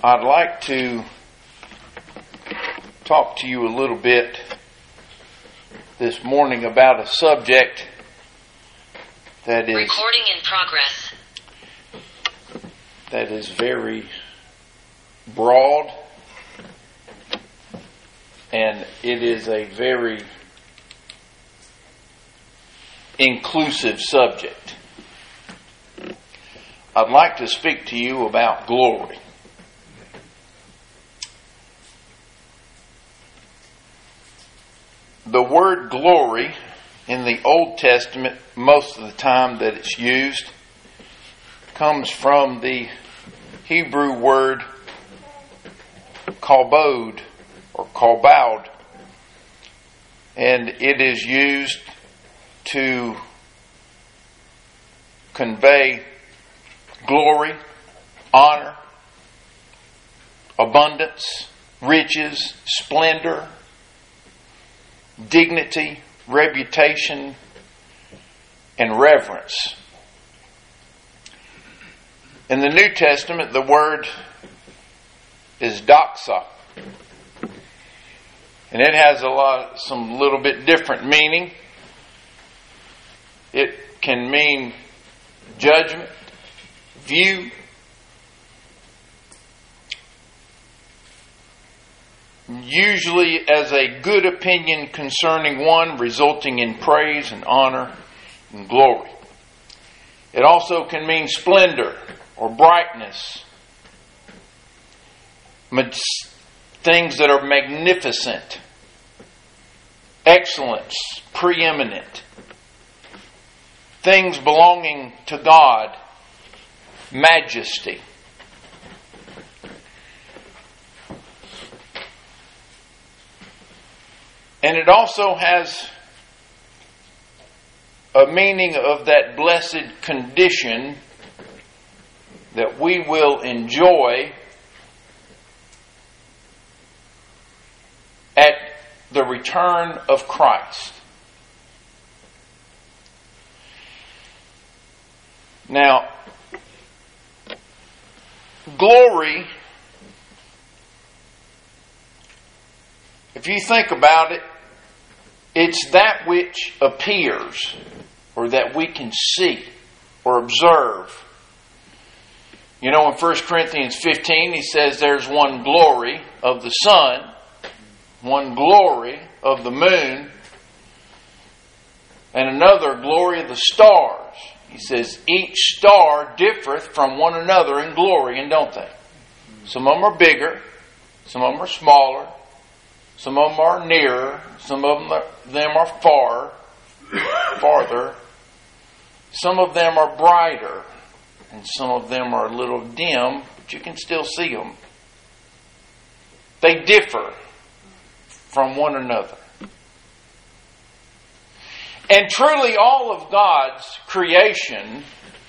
I'd like to talk to you a little bit this morning about a subject that is recording in progress. That is very broad, and it is a very inclusive subject. I'd like to speak to you about glory. The word glory in the Old Testament, most of the time that it's used, comes from the Hebrew word kabod or kabod, and it is used to convey glory, honor, abundance, riches, splendor, dignity, reputation, and reverence. In the New Testament, the word is doxa, and it has some little bit different meaning. It can mean judgment, view, usually as a good opinion concerning one, resulting in praise and honor and glory. It also can mean splendor or brightness, things that are magnificent, excellence, preeminent, things belonging to God, majesty. And it also has a meaning of that blessed condition that we will enjoy at the return of Christ. Now, glory, if you think about it, it's that which appears, or that we can see or observe. You know, in 1 Corinthians 15, he says there's one glory of the sun, one glory of the moon, and another glory of the stars. He says each star differeth from one another in glory, and don't they? Some of them are bigger, some of them are smaller, some of them are nearer, some of them are farther. Some of them are brighter, and some of them are a little dim, but you can still see them. They differ from one another. And truly all of God's creation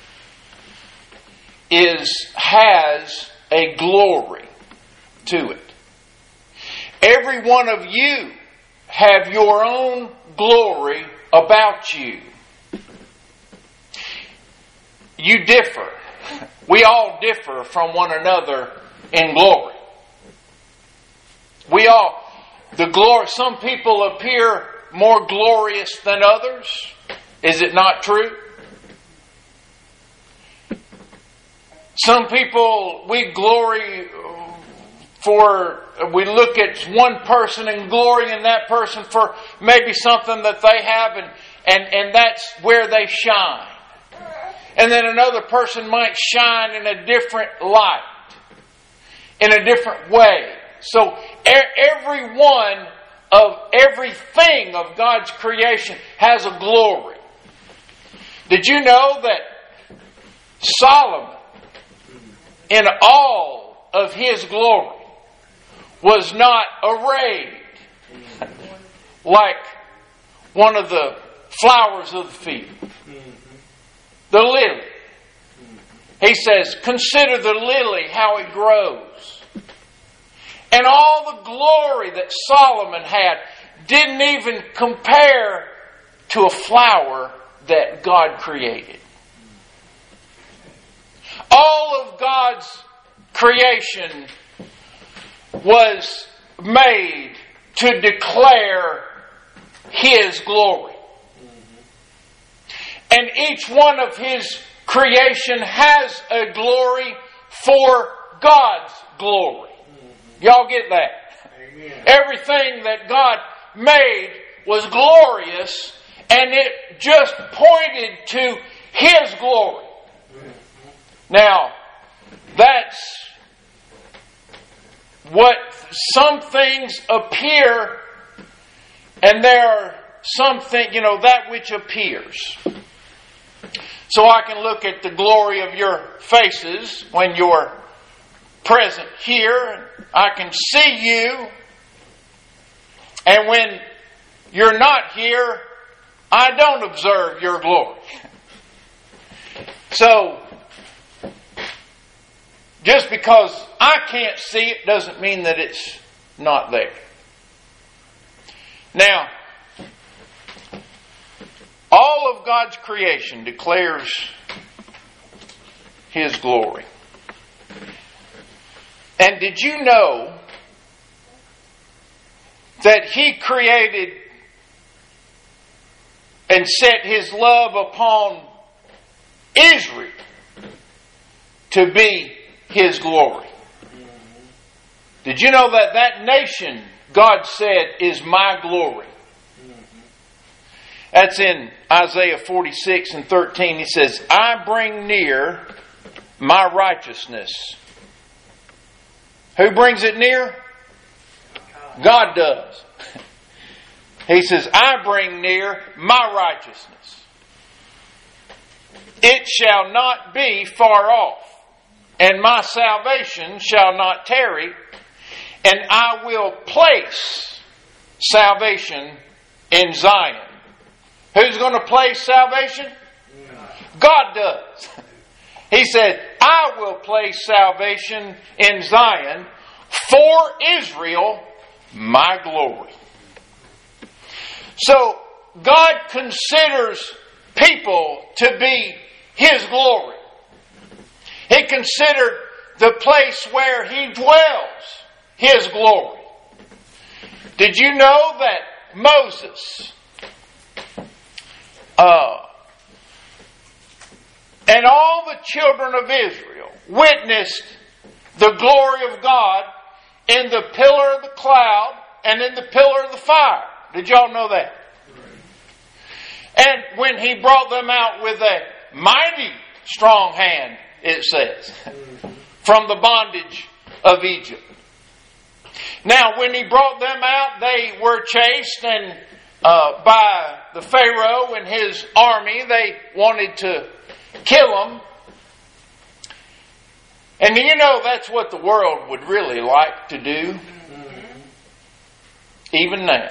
has a glory to it. Every one of you have your own glory about you. You differ. We all differ from one another in glory. Some people appear more glorious than others. Is it not true? Some people, we look at one person and glory in that person for maybe something that they have, and that's where they shine. And then another person might shine in a different light, in a different way. So everything of God's creation has a glory. Did you know that Solomon, in all of his glory, was not arrayed like one of the flowers of the field? The lily. He says, consider the lily, how it grows. And all the glory that Solomon had didn't even compare to a flower that God created. All of God's creation was made to declare His glory. And each one of His creation has a glory for God's glory. Y'all get that? Amen. Everything that God made was glorious, and it just pointed to His glory. Now, that's what some things appear, and there are something, that which appears. So I can look at the glory of your faces when you're present here. I can see you. And when you're not here, I don't observe your glory. So, just because I can't see it doesn't mean that it's not there. Now, all of God's creation declares His glory. And did you know that He created and set His love upon Israel to be His glory? Did you know that that nation, God said, is my glory? That's in Isaiah 46 and 13. He says, I bring near my righteousness. Who brings it near? God does. He says, I bring near my righteousness. It shall not be far off, and my salvation shall not tarry, and I will place salvation in Zion. Who's going to place salvation? God does. He said, I will place salvation in Zion for Israel, my glory. So, God considers people to be His glory. He considered the place where He dwells His glory. Did you know that Moses and all the children of Israel witnessed the glory of God in the pillar of the cloud and in the pillar of the fire? Did y'all know that? And when He brought them out with a mighty strong hand, it says, from the bondage of Egypt. Now, when He brought them out, they were chased and by the Pharaoh and his army. They wanted to kill them. And that's what the world would really like to do. Even now.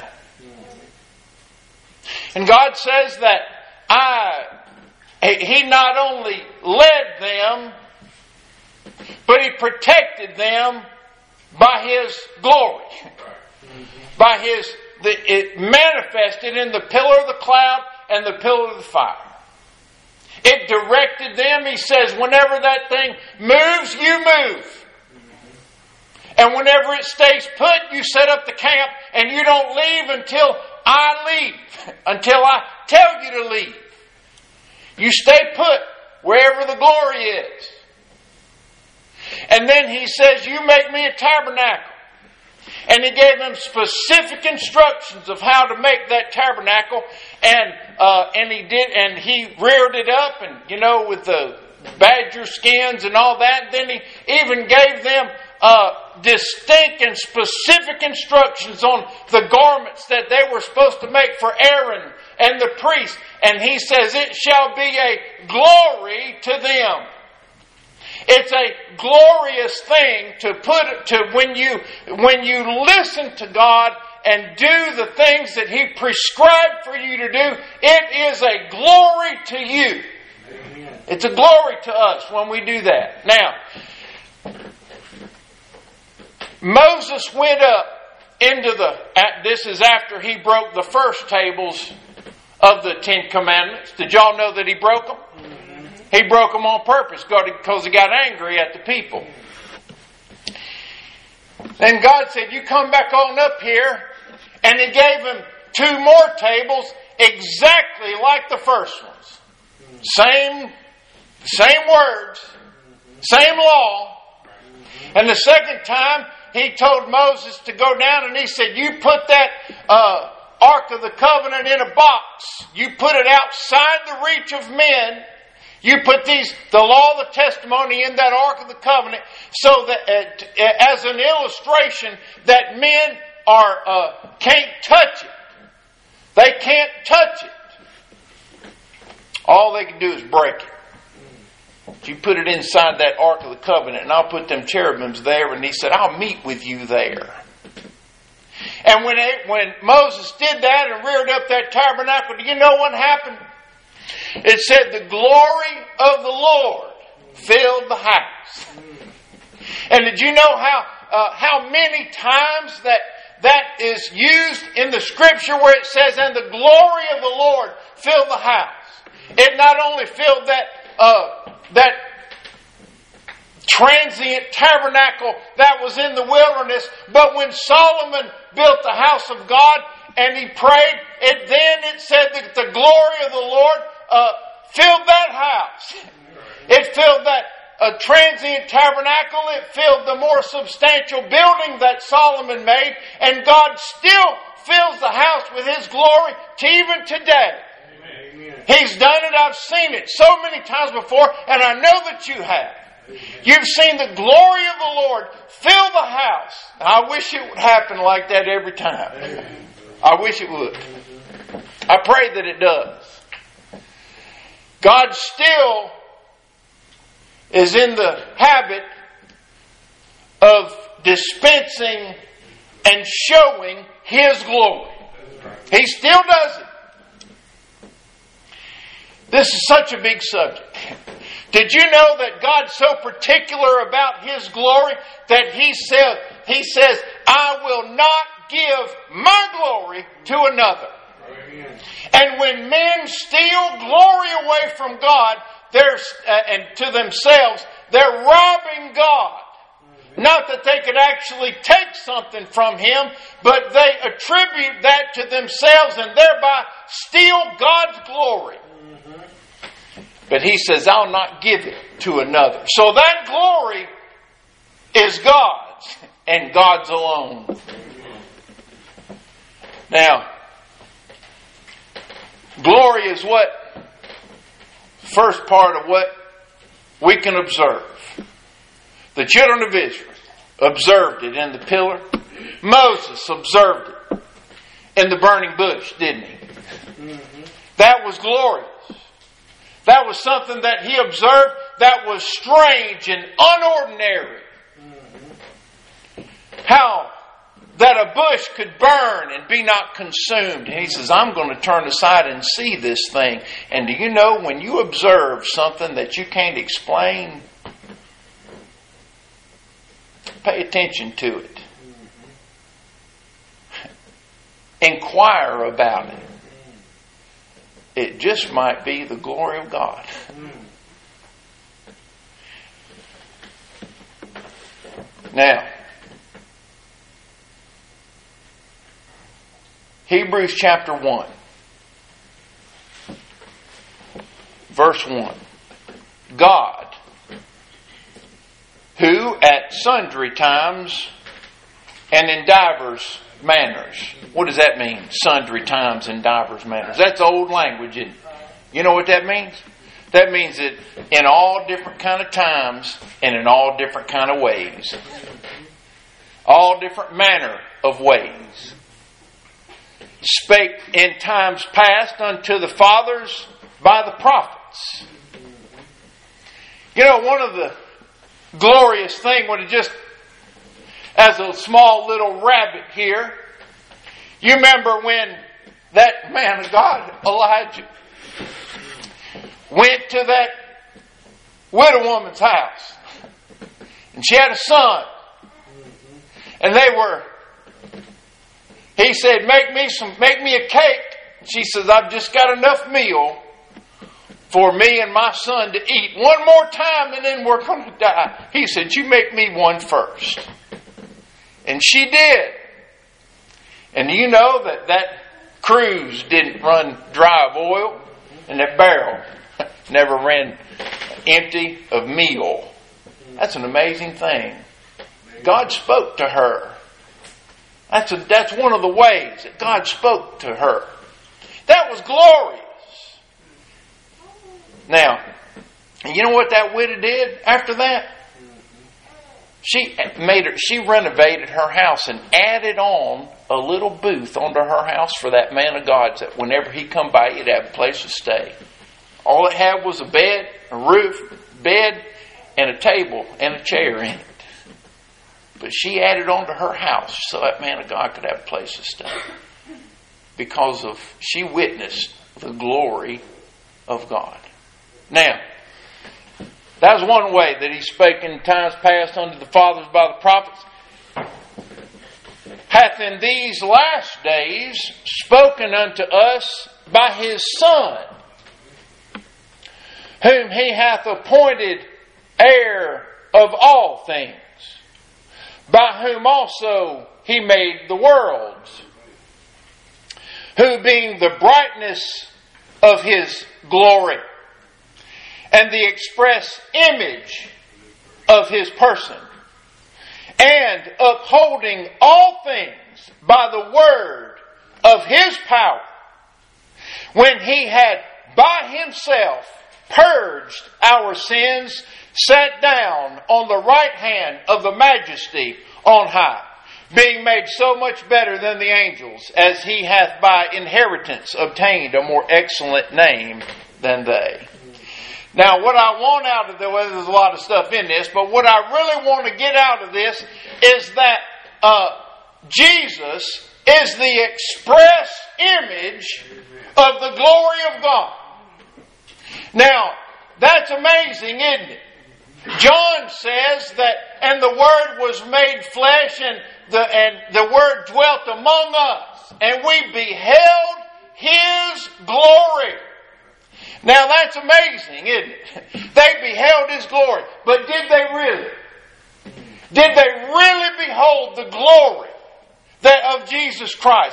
And God says that He not only led them, but He protected them by His glory. By it manifested in the pillar of the cloud and the pillar of the fire. It directed them. He says, whenever that thing moves, you move. And whenever it stays put, you set up the camp and you don't leave until I leave. Until I tell you to leave. You stay put wherever the glory is. And then He says, you make me a tabernacle. And He gave them specific instructions of how to make that tabernacle, and He did, and He reared it up, and with the badger skins and all that. Then He even gave them distinct and specific instructions on the garments that they were supposed to make for Aaron and the priest. And He says, it shall be a glory to them. It's a glorious thing when you listen to God and do the things that He prescribed for you to do. It is a glory to you. Amen. It's a glory to us when we do that. Now, Moses went up into this is after he broke the first tables of the Ten Commandments. Did y'all know that he broke them? He broke them on purpose because He got angry at the people. Then God said, you come back on up here. And He gave him 2 more tables exactly like the first ones. Same words, same law. And the second time, He told Moses to go down and He said, you put that Ark of the Covenant in a box. You put it outside the reach of men. You put the law of the testimony in that Ark of the Covenant so that as an illustration that men can't touch it. They can't touch it. All they can do is break it. You put it inside that Ark of the Covenant, and I'll put them cherubims there. And He said, I'll meet with you there. And when Moses did that and reared up that tabernacle, do you know what happened? It said the glory of the Lord filled the house. And did you know how many times that is used in the Scripture where it says, and the glory of the Lord filled the house? It not only filled that transient tabernacle that was in the wilderness, but when Solomon built the house of God and he prayed, it said that the glory of the Lord filled that house. It filled that transient tabernacle. It filled the more substantial building that Solomon made. And God still fills the house with His glory to even today. Amen. He's done it. I've seen it so many times before, and I know that you have. You've seen the glory of the Lord fill the house. I wish it would happen like that every time. I wish it would. I pray that it does. God still is in the habit of dispensing and showing His glory. He still does it. This is such a big subject. Did you know that God's so particular about His glory that He says, I will not give my glory to another. Amen. And when men steal glory away from God and to themselves, they're robbing God. Not that they could actually take something from Him, but they attribute that to themselves and thereby steal God's glory. But He says, I'll not give it to another. So that glory is God's and God's alone. Now, glory is what? First part of what we can observe. The children of Israel observed it in the pillar. Moses observed it in the burning bush, didn't he? Mm-hmm. That was glorious. That was something that he observed that was strange and unordinary. Mm-hmm. How that a bush could burn and be not consumed. And he says, I'm going to turn aside and see this thing. And do you know, when you observe something that you can't explain, pay attention to it. Inquire about it. It just might be the glory of God. Now, Hebrews chapter 1, verse 1. God, who at sundry times and in divers manners. What does that mean? Sundry times and divers manners. That's old language, isn't it? You know what that means? That means that in all different kind of times and in all different kind of ways. All different manner of ways. Spake in times past unto the fathers by the prophets. You know, one of the glorious things would have just, as a small little rabbit here, you remember when that man of God, Elijah, went to that widow woman's house. And she had a son. And he said, make me a cake. She says, I've just got enough meal for me and my son to eat one more time and then we're going to die. He said, you make me one first. And she did. And you know that cruse didn't run dry of oil, and that barrel never ran empty of meal. That's an amazing thing. God spoke to her. That's one of the ways that God spoke to her. That was glorious. Now, you know what that widow did after that? She renovated her house and added on a little booth onto her house for that man of God, that whenever he come by, he'd have a place to stay. All it had was a bed, a roof, bed, and a table and a chair in it. But she added on to her house so that man of God could have a place to stay. Because she witnessed the glory of God. Now, that was one way that He spake in times past unto the fathers by the prophets. Hath in these last days spoken unto us by His Son, whom He hath appointed heir of all things, by whom also He made the worlds, who being the brightness of His glory, and the express image of His person, and upholding all things by the word of His power, when He had by Himself purged our sins, sat down on the right hand of the Majesty on high, being made so much better than the angels, as He hath by inheritance obtained a more excellent name than they. Now, what I want out of this, well, there's a lot of stuff in this, but what I really want to get out of this is that Jesus is the express image of the glory of God. Now, that's amazing, isn't it? John says that, and the Word was made flesh, and the Word dwelt among us, and we beheld His glory. Now that's amazing, isn't it? They beheld His glory. But did they really? Did they really behold the glory of Jesus Christ?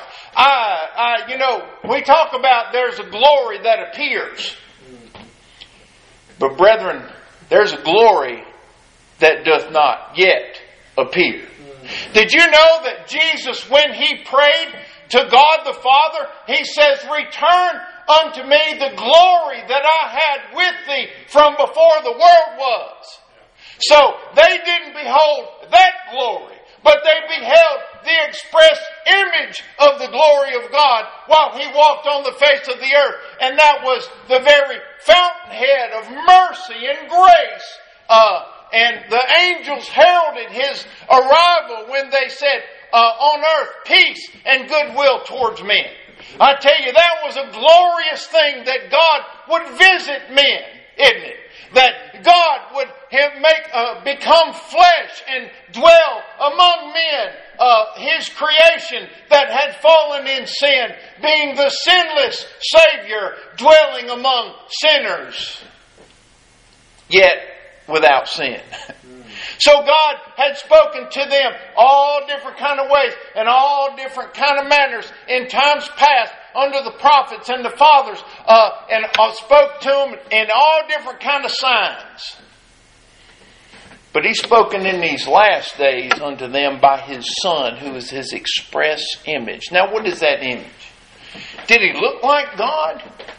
We talk about there's a glory that appears. But brethren, there's a glory that doth not yet appear. Did you know that Jesus, when He prayed to God the Father, He says, "Return unto me the glory that I had with thee from before the world was." So they didn't behold that glory, but they beheld the express image of the glory of God while He walked on the face of the earth. And that was the very fountainhead of mercy and grace. And the angels heralded His arrival when they said, on earth peace and goodwill towards men. I tell you, that was a glorious thing, that God would visit men, isn't it? That God would become flesh and dwell among men, His creation that had fallen in sin, being the sinless Savior dwelling among sinners, yet without sin. So God had spoken to them all different kind of ways and all different kind of manners in times past under the prophets and the fathers, and spoke to them in all different kind of signs. But He's spoken in these last days unto them by His Son, who is His express image. Now, what is that image? Did He look like God?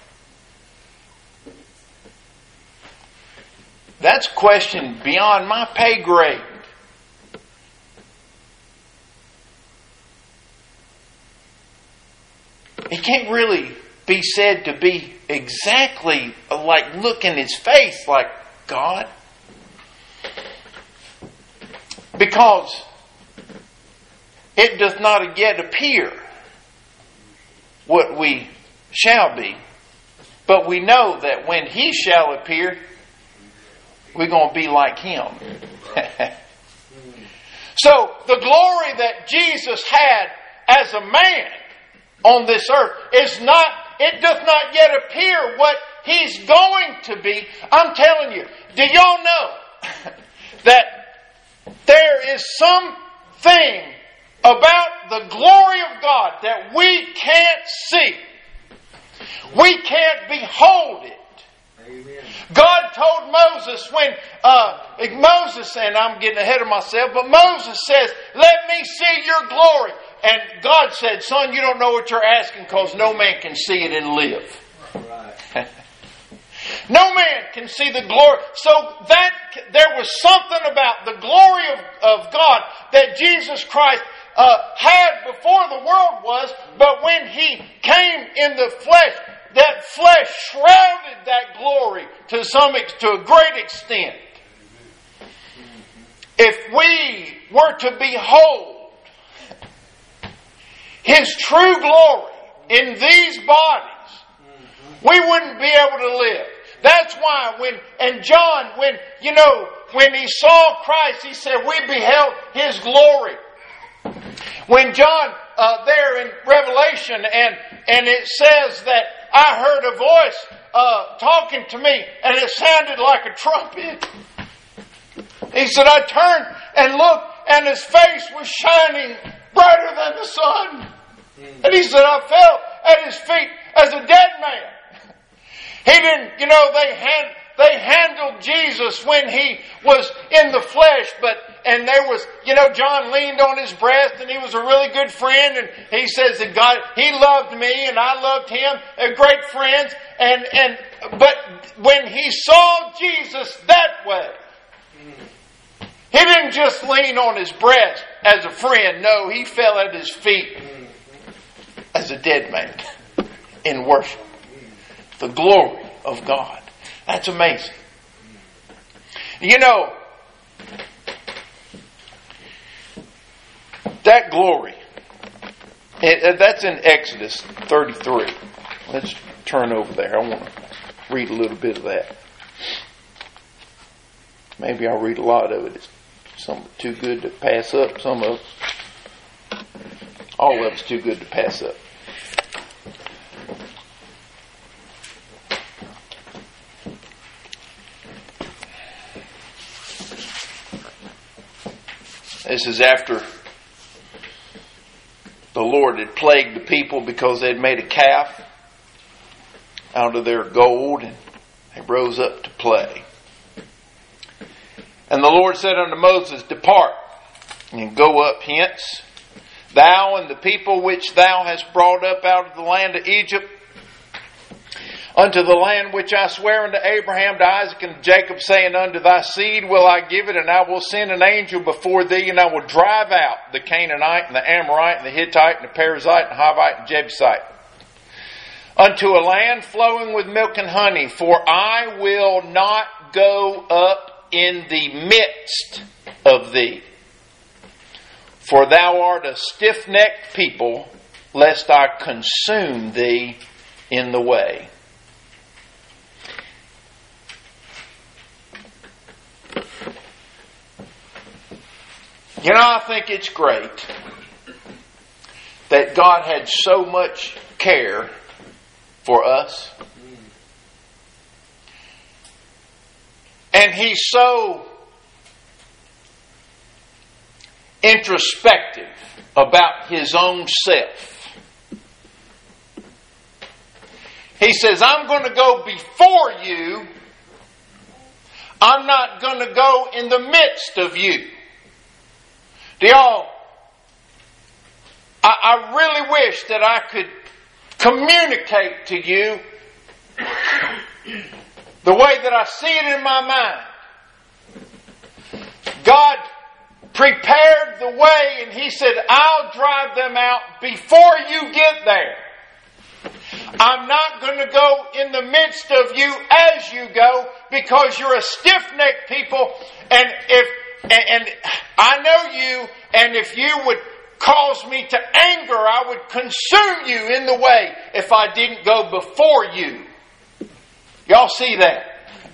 That's a question beyond my pay grade. He can't really be said to be exactly like, look in His face like God. Because it does not yet appear what we shall be. But we know that when He shall appear, we're going to be like Him. So, the glory that Jesus had as a man on this earth it doth not yet appear what He's going to be. I'm telling you, do y'all know that there is something about the glory of God that we can't see. We can't behold it. Amen. God told Moses when, Moses, and I'm getting ahead of myself, but Moses says, let me see your glory. And God said, son, you don't know what you're asking because no man can see it and live. Right. No man can see the glory. So that there was something about the glory of God that Jesus Christ had before the world was, but when He came in the flesh, that flesh shrouded that glory to a great extent. If we were to behold His true glory in these bodies, we wouldn't be able to live. That's why when he saw Christ, he said, we beheld His glory. When John, there in Revelation, and it says that I heard a voice talking to me, and it sounded like a trumpet. He said, I turned and looked, and His face was shining brighter than the sun. And he said, I fell at His feet as a dead man. He didn't, they handled Jesus when He was in the flesh, and there was, John leaned on his breast and he was a really good friend, and he says that God, He loved me and I loved Him, they're great friends, but when he saw Jesus that way, he didn't just lean on his breast as a friend, no, he fell at His feet as a dead man in worship. The glory of God. That's amazing. That glory, that's in Exodus 33. Let's turn over there. I want to read a little bit of that. Maybe I'll read a lot of it. It's some too good to pass up. Some of all of it's too good to pass up. This is after the Lord had plagued the people because they'd made a calf out of their gold, and they rose up to play. And the Lord said unto Moses, depart, and go up hence, thou and the people which thou hast brought up out of the land of Egypt, unto the land which I swear unto Abraham, to Isaac, and to Jacob, saying, unto thy seed will I give it, and I will send an angel before thee, and I will drive out the Canaanite, and the Amorite, and the Hittite, and the Perizzite, and Hivite, and Jebusite, unto a land flowing with milk and honey, for I will not go up in the midst of thee. For thou art a stiff-necked people, lest I consume thee in the way. I think it's great that God had so much care for us. And He's so introspective about His own self. He says, I'm going to go before you. I'm not going to go in the midst of you. Do y'all, I really wish that I could communicate to you the way that I see it in my mind. God prepared the way, and He said, I'll drive them out before you get there. I'm not going to go in the midst of you as you go, because you're a stiff-necked people, and I know you, and if you would cause me to anger, I would consume you in the way if I didn't go before you. Y'all see that?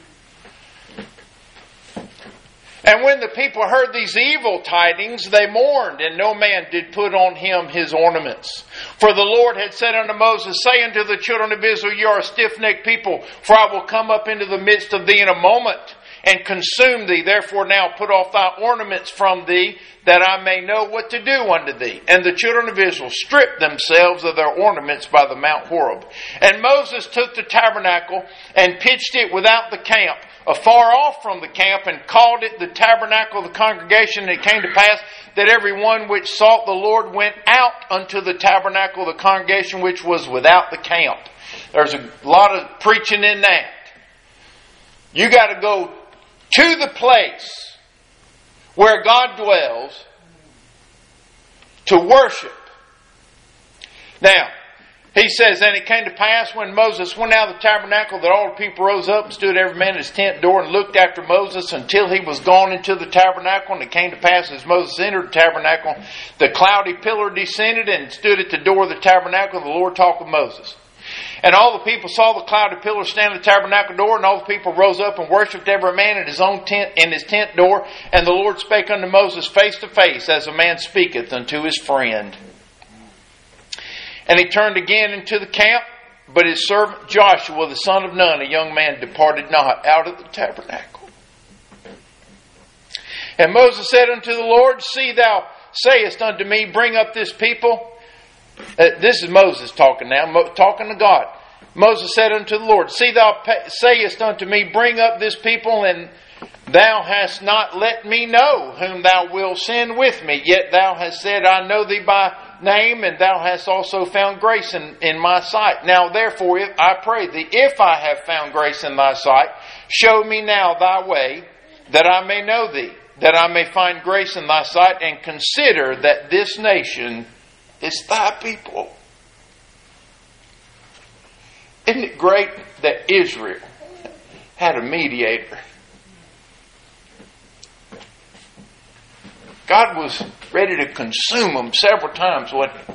And when the people heard these evil tidings, they mourned, and no man did put on him his ornaments. For the Lord had said unto Moses, say unto the children of Israel, you are a stiff-necked people, for I will come up into the midst of thee in a moment, and consume thee. Therefore now put off thy ornaments from thee, that I may know what to do unto thee. And the children of Israel stripped themselves of their ornaments by the Mount Horeb. And Moses took the tabernacle and pitched it without the camp, afar off from the camp, and called it the tabernacle of the congregation. And it came to pass that every one which sought the Lord went out unto the tabernacle of the congregation which was without the camp. There's a lot of preaching in that. You got to go to the place where God dwells to worship. Now, he says, and it came to pass when Moses went out of the tabernacle that all the people rose up and stood every man at his tent door and looked after Moses until he was gone into the tabernacle. And it came to pass as Moses entered the tabernacle, the cloudy pillar descended and stood at the door of the tabernacle, and the Lord talked with Moses. And all the people saw the cloudy pillar stand at the tabernacle door, and all the people rose up and worshipped every man in his own tent, in his tent door. And the Lord spake unto Moses face to face, as a man speaketh unto his friend. And he turned again into the camp, but his servant Joshua, the son of Nun, a young man, departed not out of the tabernacle. And Moses said unto the Lord, See, thou sayest unto me, Bring up this people. This is Moses talking now, talking to God. Moses said unto the Lord, See, thou sayest unto me, Bring up this people, and thou hast not let me know whom thou wilt send with me. Yet thou hast said, I know thee by name, and thou hast also found grace in my sight. Now therefore, I pray thee, if I have found grace in thy sight, show me now thy way, that I may know thee, that I may find grace in thy sight, and consider that this nation is thy people. Isn't it great that Israel had a mediator? God was ready to consume them several times, wasn't he?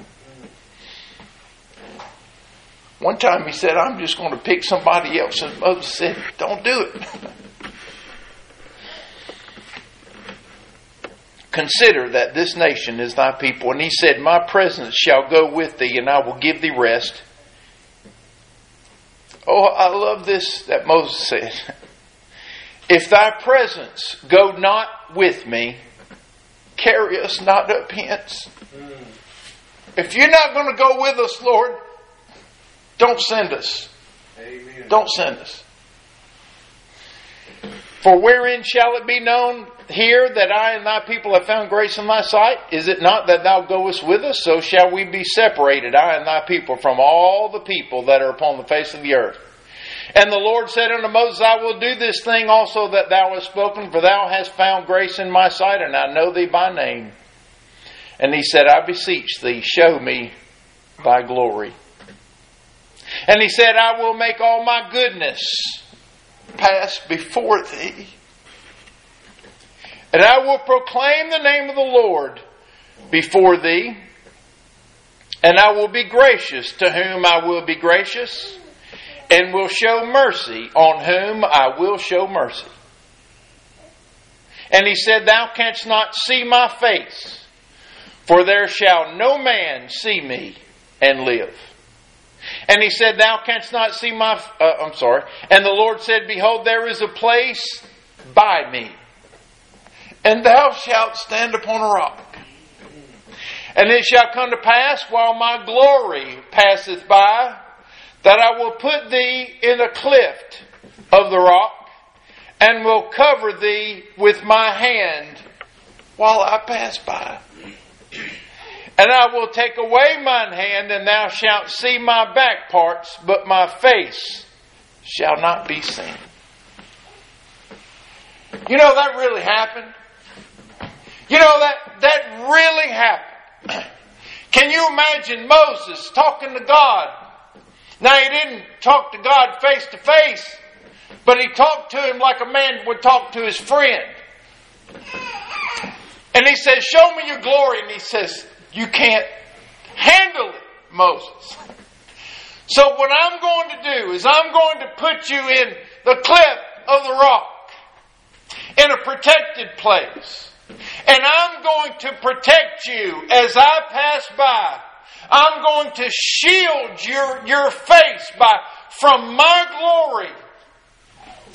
One time he said, I'm just going to pick somebody else. And Moses said, don't do it. Consider that this nation is thy people. And he said, my presence shall go with thee, and I will give thee rest. Oh, I love this that Moses said. If thy presence go not with me, carry us not up hence. If you're not going to go with us, Lord, don't send us. Amen. Don't send us. For wherein shall it be known here that I and thy people have found grace in thy sight? Is it not that thou goest with us? So shall we be separated, I and thy people, from all the people that are upon the face of the earth. And the Lord said unto Moses, I will do this thing also that thou hast spoken, for thou hast found grace in my sight, and I know thee by name. And he said, I beseech thee, show me thy glory. And he said, I will make all my goodness pass before thee, and I will proclaim the name of the Lord before thee, and I will be gracious to whom I will be gracious, and will show mercy on whom I will show mercy. And he said, Thou canst not see my face, for there shall no man see me and live. And he said, Thou canst not see my... And the Lord said, Behold, there is a place by me, and thou shalt stand upon a rock. And it shall come to pass, while my glory passeth by, that I will put thee in a cleft of the rock, and will cover thee with my hand while I pass by. And I will take away mine hand, and thou shalt see my back parts, but my face shall not be seen. You know, that really happened. You know, that really happened. Can you imagine Moses talking to God? Now, he didn't talk to God face to face, but he talked to him like a man would talk to his friend. And he says, show me your glory. And he says, you can't handle it, Moses. So what I'm going to do is I'm going to put you in the cleft of the rock, in a protected place. And I'm going to protect you as I pass by. I'm going to shield your face from my glory.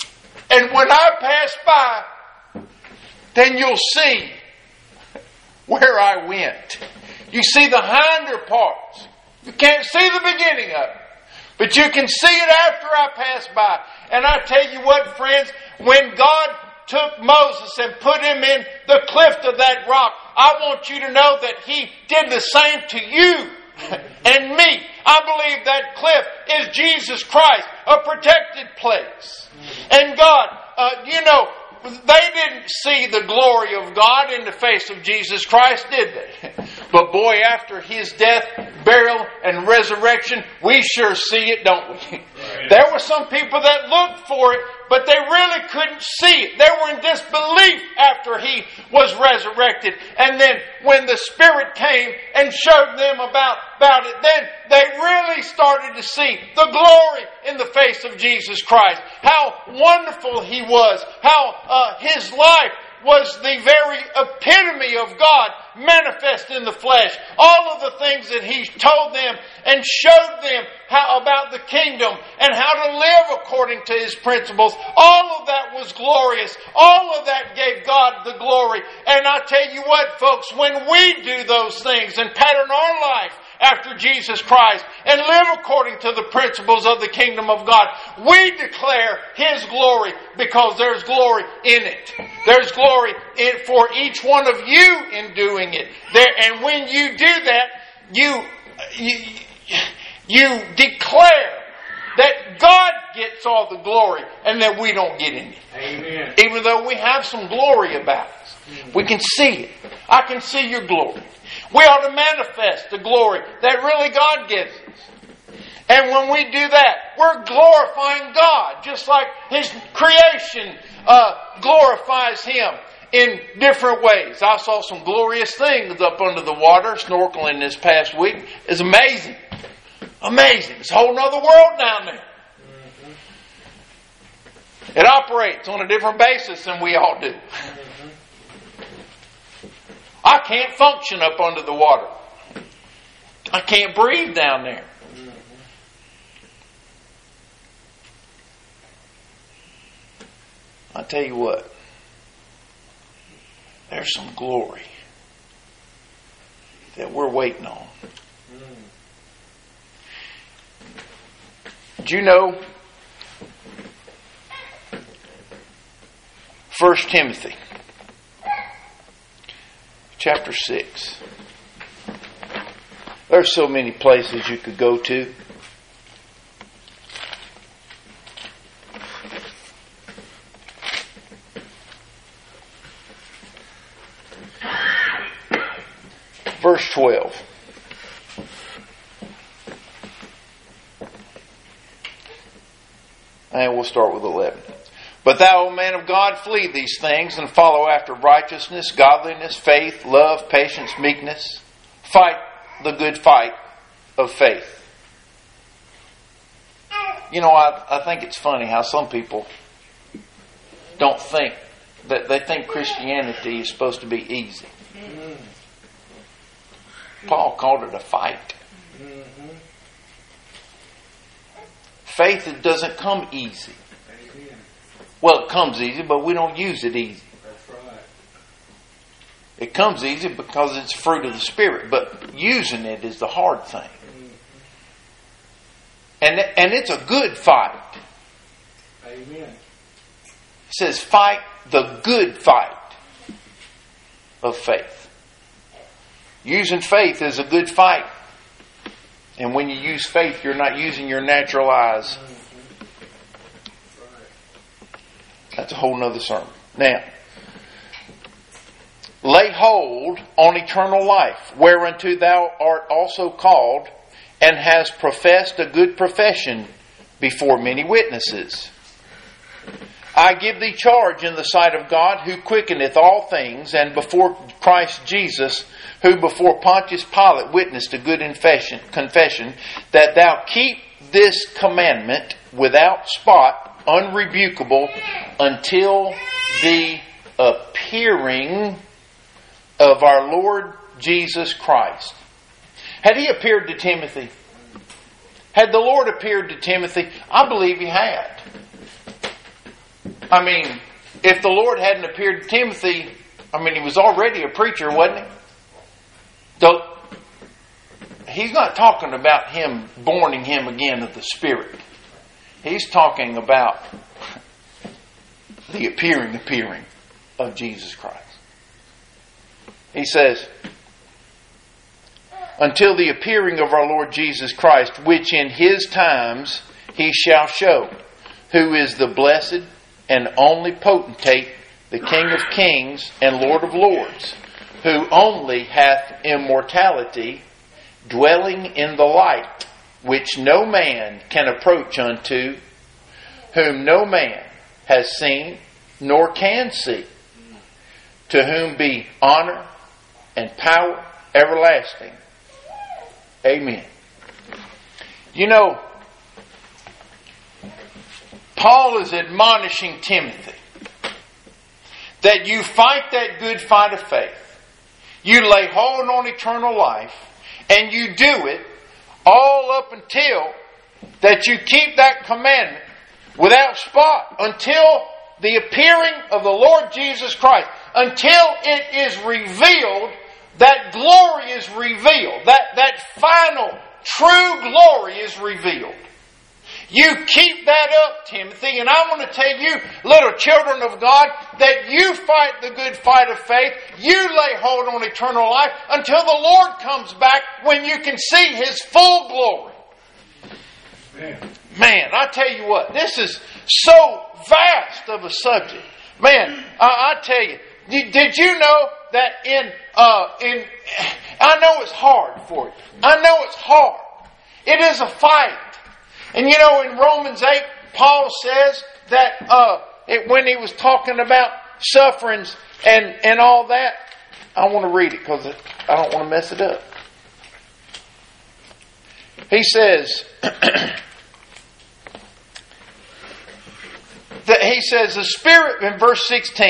And when I pass by, then you'll see where I went. You see the hinder parts. You can't see the beginning of it, but you can see it after I pass by. And I tell you what, friends, when God took Moses and put him in the cliff of that rock, I want you to know that He did the same to you and me. I believe that cliff is Jesus Christ, a protected place. And God, they didn't see the glory of God in the face of Jesus Christ, did they? But boy, after His death, burial, and resurrection, we sure see it, don't we? There were some people that looked for it, but they really couldn't see it. They were in disbelief after He was resurrected. And then when the Spirit came and showed them about it, then they really started to see the glory in the face of Jesus Christ. How wonderful He was. How His life was the very epitome of God manifest in the flesh. All of the things that He told them and showed them about the kingdom and how to live according to His principles. All of that was glorious. All of that gave God the glory. And I tell you what, folks, when we do those things and pattern our life after Jesus Christ and live according to the principles of the kingdom of God, we declare His glory because there's glory in it. There's glory for each one of you in doing it. And when you do that, you declare that God gets all the glory and that we don't get any. Amen. Even though we have some glory about us. We can see it. I can see your glory. We ought to manifest the glory that really God gives us. And when we do that, we're glorifying God, just like His creation glorifies Him in different ways. I saw some glorious things up under the water, snorkeling this past week. It's amazing. Amazing. It's a whole other world down there. It operates on a different basis than we all do. I can't function up under the water. I can't breathe down there. I tell you what, there's some glory that we're waiting on. Do you know 1 Timothy chapter 6? There's so many places you could go to. Verse 12. And we'll start with 11. But thou, O man of God, flee these things and follow after righteousness, godliness, faith, love, patience, meekness. Fight the good fight of faith. You know, I think it's funny how some people don't think that they think Christianity is supposed to be easy. Paul called it a fight. Faith, it doesn't come easy. Well, it comes easy, but we don't use it easy. That's right. It comes easy because it's fruit of the Spirit, but using it is the hard thing. And it's a good fight. Amen. It says, fight the good fight of faith. Using faith is a good fight. And when you use faith, you're not using your natural eyes. That's a whole nother sermon. Now, lay hold on eternal life, whereunto thou art also called, and hast professed a good profession before many witnesses. I give thee charge in the sight of God, who quickeneth all things, and before Christ Jesus, who before Pontius Pilate witnessed a good confession, that thou keep this commandment without spot, unrebukable, until the appearing of our Lord Jesus Christ. Had He appeared to Timothy? Had the Lord appeared to Timothy? I believe He had. I mean, if the Lord hadn't appeared to Timothy, he was already a preacher, wasn't he? He's not talking about him borning him again of the Spirit. He's talking about the appearing of Jesus Christ. He says, until the appearing of our Lord Jesus Christ, which in His times He shall show, who is the blessed and only potentate, the King of kings and Lord of lords, who only hath immortality, dwelling in the light, which no man can approach unto, whom no man has seen, nor can see, to whom be honor and power everlasting. Amen. You know, Paul is admonishing Timothy that you fight that good fight of faith. You lay hold on eternal life, and you do it all up until that you keep that commandment without spot, until the appearing of the Lord Jesus Christ, until it is revealed, that glory is revealed, that final true glory is revealed. You keep that up, Timothy, and I want to tell you, little children of God, that you fight the good fight of faith. You lay hold on eternal life until the Lord comes back, when you can see His full glory. Man, I tell you what, this is so vast of a subject. Man, I tell you, did you know that I know it's hard for you. I know it's hard. It is a fight. And you know, in Romans 8, Paul says that when he was talking about sufferings and all that, I want to read it because I don't want to mess it up. He says, the Spirit, in verse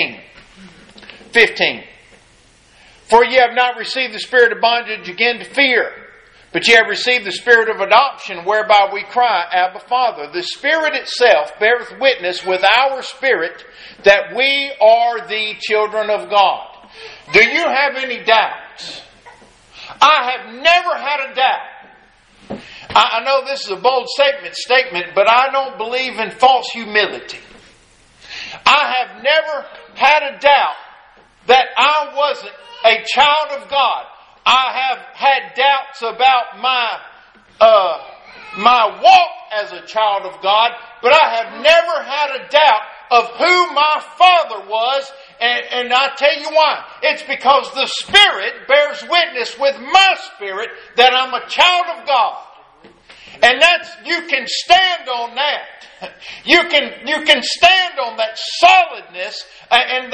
15, for ye have not received the spirit of bondage again to fear, but ye have received the Spirit of adoption, whereby we cry, Abba, Father. The Spirit itself beareth witness with our spirit that we are the children of God. Do you have any doubts? I have never had a doubt. I know this is a bold statement, but I don't believe in false humility. I have never had a doubt that I wasn't a child of God. I have had doubts about my walk as a child of God, but I have never had a doubt of who my Father was, and I tell you why. It's because the Spirit bears witness with my spirit that I'm a child of God. And you can stand on that. You can stand on that solidness and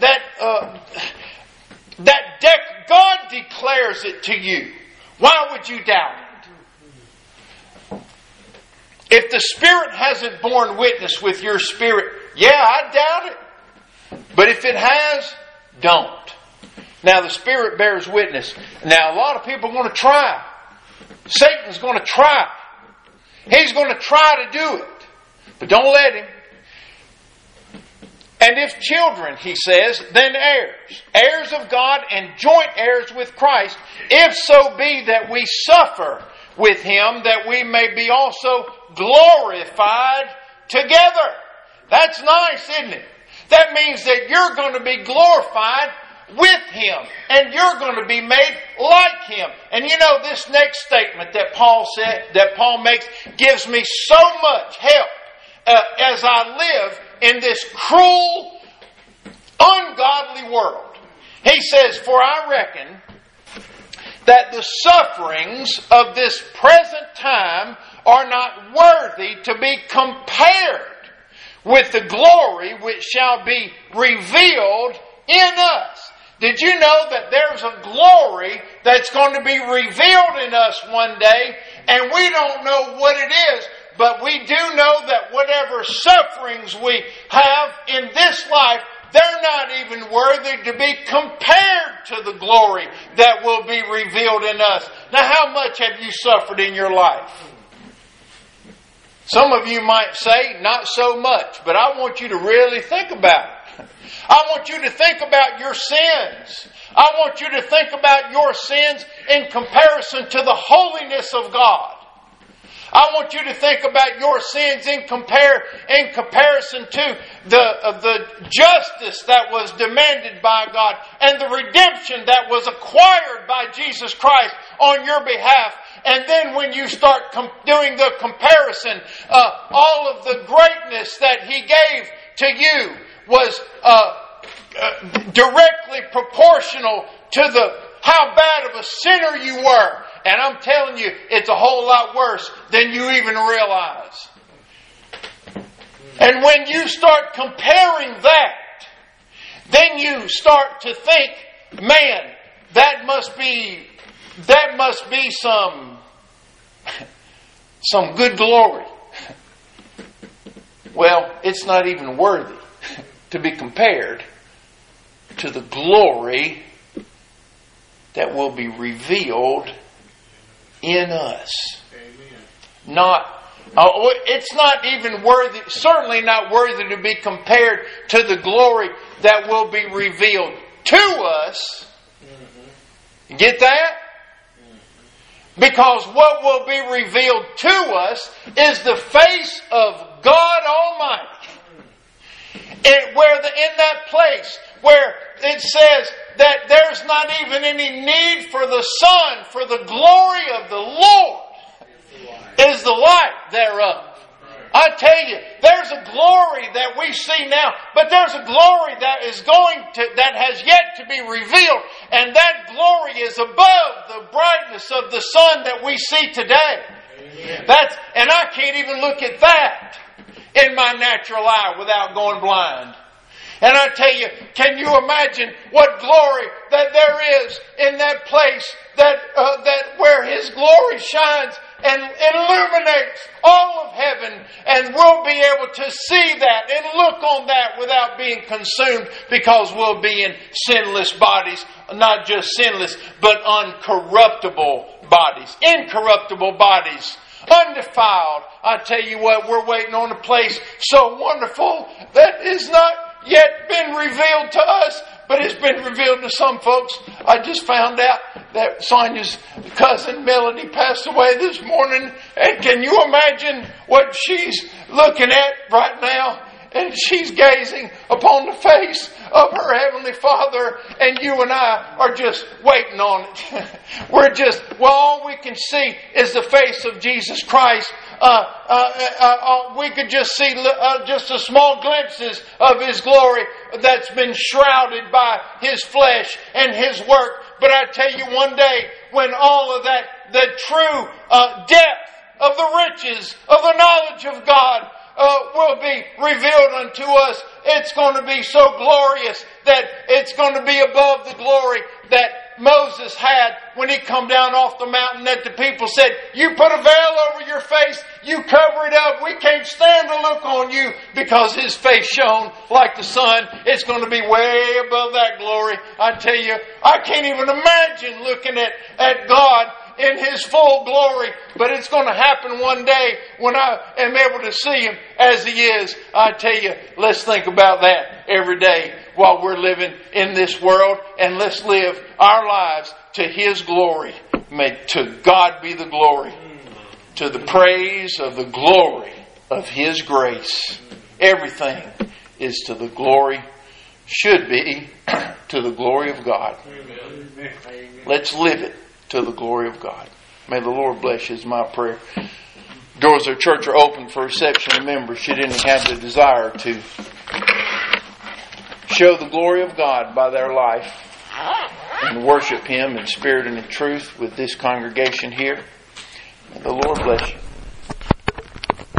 God declares it to you. Why would you doubt it? If the Spirit hasn't borne witness with your spirit, yeah, I doubt it. But if it has, don't. Now the Spirit bears witness. Now a lot of people are going to try. Satan's going to try. He's going to try to do it. But don't let him. And if children, he says, then heirs. Heirs of God and joint heirs with Christ, if so be that we suffer with Him, that we may be also glorified together. That's nice, isn't it? That means that you're going to be glorified with Him, and you're going to be made like Him. And you know, this next statement that Paul makes gives me so much help as I live in this cruel, ungodly world. He says, for I reckon that the sufferings of this present time are not worthy to be compared with the glory which shall be revealed in us. Did you know that there's a glory that's going to be revealed in us one day, and we don't know what it is, but we do know that whatever sufferings we have in this life, they're not even worthy to be compared to the glory that will be revealed in us. Now, how much have you suffered in your life? Some of you might say, not so much, but I want you to really think about it. I want you to think about your sins. I want you to think about your sins in comparison to the holiness of God. I want you to think about your sins in comparison to the justice that was demanded by God and the redemption that was acquired by Jesus Christ on your behalf. And then when you start doing the comparison, all of the greatness that He gave to you was directly proportional to how bad of a sinner you were. And I'm telling you, it's a whole lot worse than you even realize. And when you start comparing that, then you start to think, man, that must be some good glory. Well, it's not even worthy to be compared to the glory that will be revealed in us. Amen. It's not even worthy, certainly not worthy to be compared to the glory that will be revealed to us. Mm-hmm. Get that? Mm-hmm. Because what will be revealed to us is the face of God Almighty. In that place where it says that there's not even any need for the sun, for the glory of the Lord is the light thereof. I tell you, there's a glory that we see now, but there's a glory that has yet to be revealed, and that glory is above the brightness of the sun that we see today. And I can't even look at that in my natural eye without going blind. And I tell you, can you imagine what glory that there is in that place that where His glory shines and illuminates all of heaven, and we'll be able to see that and look on that without being consumed, because we'll be in sinless bodies, not just sinless, but uncorruptible bodies, incorruptible bodies. Undefiled. I tell you what, we're waiting on a place so wonderful that is not yet been revealed to us, but it's been revealed to some folks. I just found out that Sonia's cousin Melody passed away this morning, and can you imagine what she's looking at right now? And she's gazing upon the face of her Heavenly Father, and you and I are just waiting on it. All we can see is the face of Jesus Christ. We could just see just a small glimpses of His glory that's been shrouded by His flesh and His work. But I tell you, one day, when all of that, the true depth of the riches of the knowledge of God will be revealed unto us, it's going to be so glorious that it's going to be above the glory that Moses had when he come down off the mountain, that the people said, you put a veil over your face, you cover it up, we can't stand to look on you, because His face shone like the sun. It's going to be way above that glory. I tell you, I can't even imagine looking at God in His full glory, but it's going to happen one day when I am able to see Him as He is. I tell you, let's think about that every day while we're living in this world, and let's live our lives to His glory. May to God be the glory, to the praise of the glory of His grace. Everything is to the glory, should be to the glory of God. Let's live it to the glory of God. May the Lord bless you, is my prayer. Doors of the church are open for reception of members should any have the desire to show the glory of God by their life and worship Him in spirit and in truth with this congregation here. May the Lord bless you.